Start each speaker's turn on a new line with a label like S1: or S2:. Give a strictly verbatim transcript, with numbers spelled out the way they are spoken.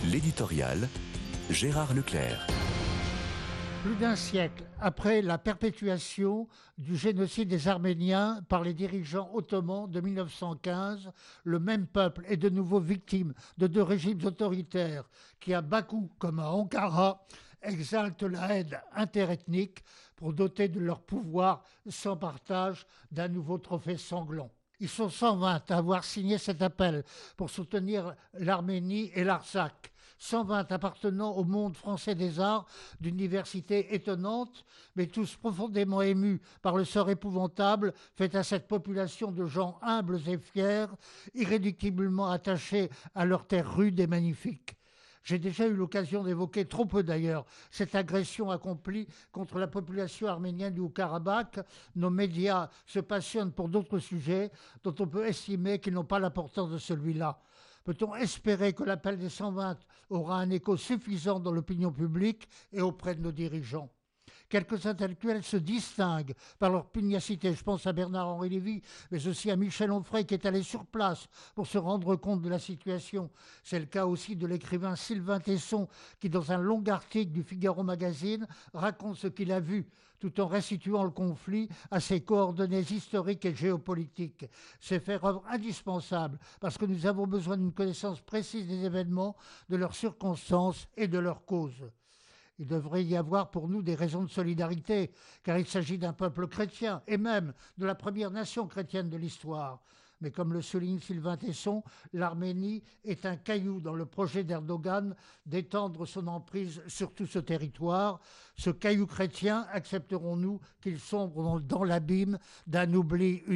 S1: L'éditorial, Gérard Leclerc.
S2: Plus d'un siècle après la perpétuation du génocide des Arméniens par les dirigeants ottomans de mille neuf cent quinze, le même peuple est de nouveau victime de deux régimes autoritaires qui, à Bakou comme à Ankara, exaltent la haine interethnique pour doter de leur pouvoir sans partage d'un nouveau trophée sanglant. Ils sont cent vingt à avoir signé cet appel pour soutenir l'Arménie et l'Artsakh. cent vingt appartenant au monde français des arts, d'une diversité étonnante, mais tous profondément émus par le sort épouvantable fait à cette population de gens humbles et fiers, irréductiblement attachés à leur terre rude et magnifique. J'ai déjà eu l'occasion d'évoquer, trop peu d'ailleurs, cette agression accomplie contre la population arménienne du Haut-Karabakh. Nos médias se passionnent pour d'autres sujets dont on peut estimer qu'ils n'ont pas l'importance de celui-là. Peut-on espérer que l'appel des cent vingt aura un écho suffisant dans l'opinion publique et auprès de nos dirigeants ? Quelques intellectuels se distinguent par leur pugnacité. Je pense à Bernard-Henri Lévy, mais aussi à Michel Onfray qui est allé sur place pour se rendre compte de la situation. C'est le cas aussi de l'écrivain Sylvain Tesson qui, dans un long article du Figaro Magazine, raconte ce qu'il a vu tout en restituant le conflit à ses coordonnées historiques et géopolitiques. C'est faire œuvre indispensable parce que nous avons besoin d'une connaissance précise des événements, de leurs circonstances et de leurs causes. Il devrait y avoir pour nous des raisons de solidarité, car il s'agit d'un peuple chrétien, et même de la première nation chrétienne de l'histoire. Mais comme le souligne Sylvain Tesson, l'Arménie est un caillou dans le projet d'Erdogan d'étendre son emprise sur tout ce territoire. Ce caillou chrétien, accepterons-nous qu'il sombre dans, dans l'abîme d'un oubli universel ?